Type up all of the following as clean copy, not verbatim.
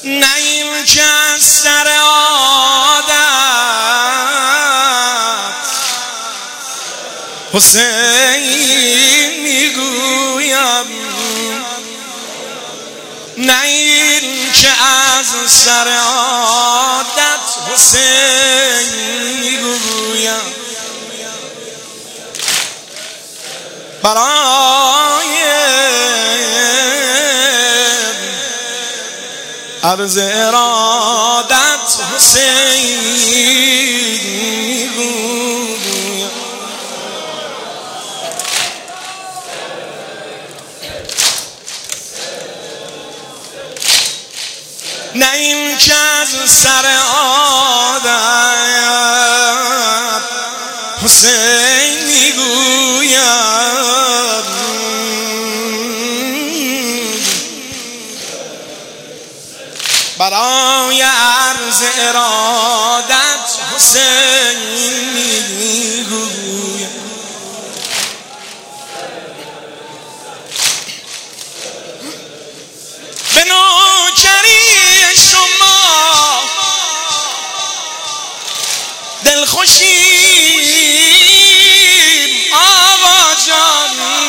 نه این که از سر عادت حسین میگویم، نه این که از سر عادت حسین میگویم، برای عرض ارادت حسین میگویم. نه این که از سر عادت حسین میگویم، برای عرض ارادت حسین میگویم. به نوکری شما دلخوشیم آقا جان،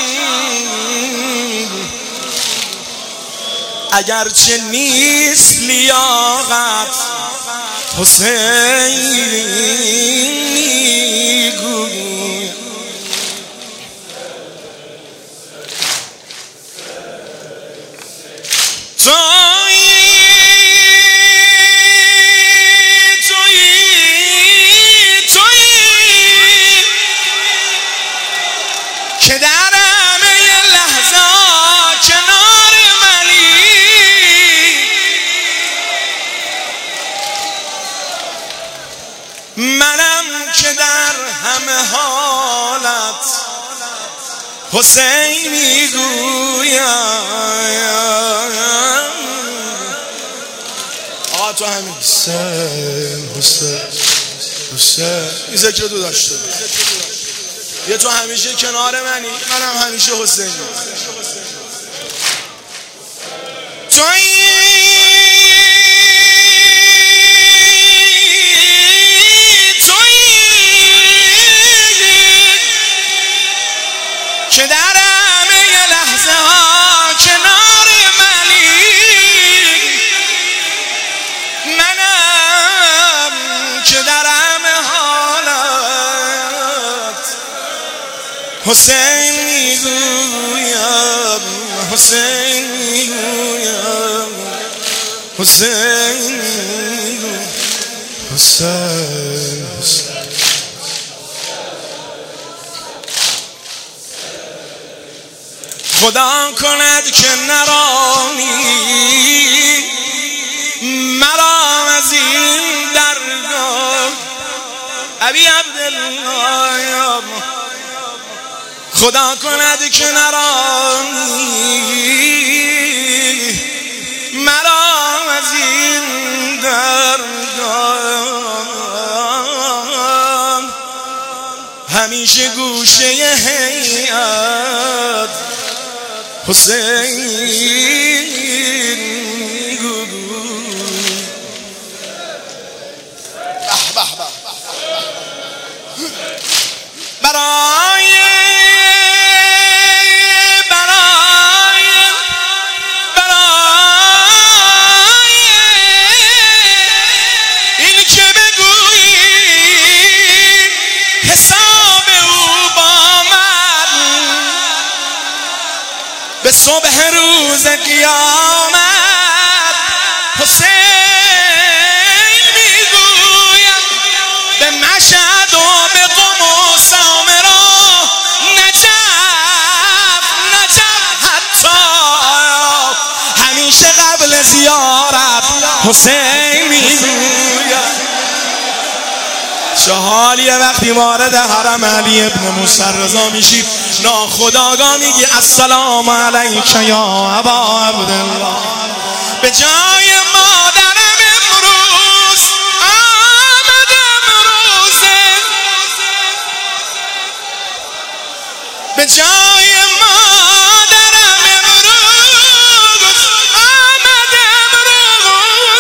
اگرچه نیست لیاقت حسین میگویم. که در همه لحظه کنار منی، منم که در همه حالت حسین میگویم. آقا تو همین حسین حسین حسین این ذکر رو داشته باش. یه تو همیشه کنار منی، منم همیشه حسینی. تویی که در همه لحظه ها کنار منی، منم که در همه حالت حسین میگویم، حسین میگویم، حسین میگویم، حسین حسین. خدا کند که نرانی مرا از این درگاه ابی عبدالله، خدا کند که نرانی مرا از این درگاه، همیشه گوشه هیئت حسین میگویم. برای این که بگویی حساب او با من به صبح روز قیامت حسین میگویم. به مشهد و به قم و سامرا نجف حتی همیشه قبل زیارت حسین میگویم. چه حالیه وقتی وارد حرم علی ابن موسی رضا میشی، ناخودآگاه میگی السلام علیک یا ابا عبدالله. به جای مادرم امروز آمدم روزه، به جای مادرم امروز آمدم روزه،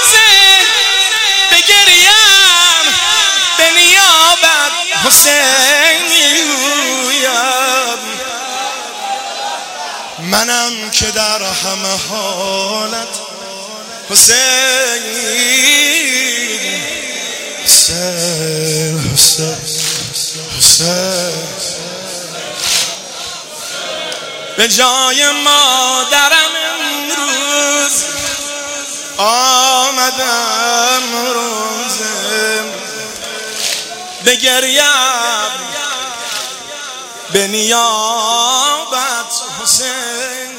حسین میگویم منم که در همه حالت حسین حسین حسین حسین به جای مادرم امروز آمدم روزم بگریم به نیابت حسین